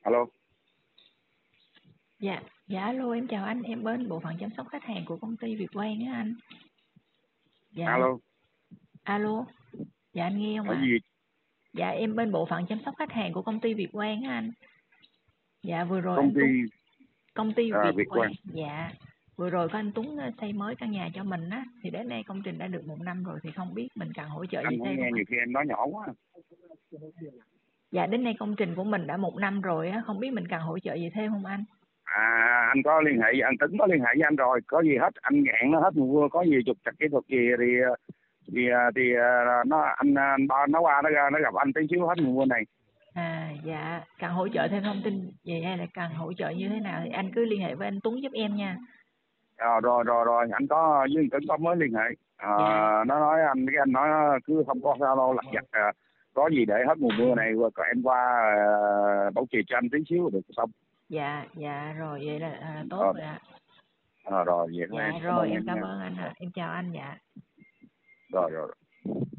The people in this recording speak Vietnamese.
Alo. Dạ, dạ alo, em chào anh, em bên bộ phận chăm sóc khách hàng của công ty Việt Quang á anh. Dạ, Alo. alo, dạ anh nghe không Hỏi ạ? gì? Dạ em bên bộ phận chăm sóc khách hàng của công ty Việt Quang á anh. Dạ vừa rồi Công anh ty Tuấn, công ty Việt Việt Quang. Quang, dạ vừa rồi có anh Tuấn xây mới căn nhà cho mình á, thì đến nay công trình đã được 1 năm rồi thì không biết mình cần hỗ trợ Anh gì không thêm nghe, không anh? nhiều khi em nói nhỏ quá. Dạ đến nay công trình của mình đã 1 năm rồi á, không biết mình cần hỗ trợ gì thêm không anh? Anh có liên hệ, anh Tấn có liên hệ với anh rồi, có gì hết, anh ngạn nó hết mùa mưa, có gì trục trặc kỹ thuật gì thì nó anh ba nó qua nó gặp anh tí xíu hết mùa mưa này. Dạ, cần hỗ trợ thêm thông tin gì hay là cần hỗ trợ như thế nào thì anh cứ liên hệ với anh Tuấn giúp em nha. Rồi anh có với anh Tấn có mới liên hệ. Dạ. Nó nói anh nói cứ không có sao đâu, lặt vặt, có gì để hết mùa mưa này còn em qua bảo trì cho anh tí xíu được xong. Dạ rồi vậy là tốt Rồi. rồi ạ. Rồi vậy thôi Dạ em cảm rồi ơn em em cảm nha. ơn anh ạ. Em chào anh dạ. Rồi.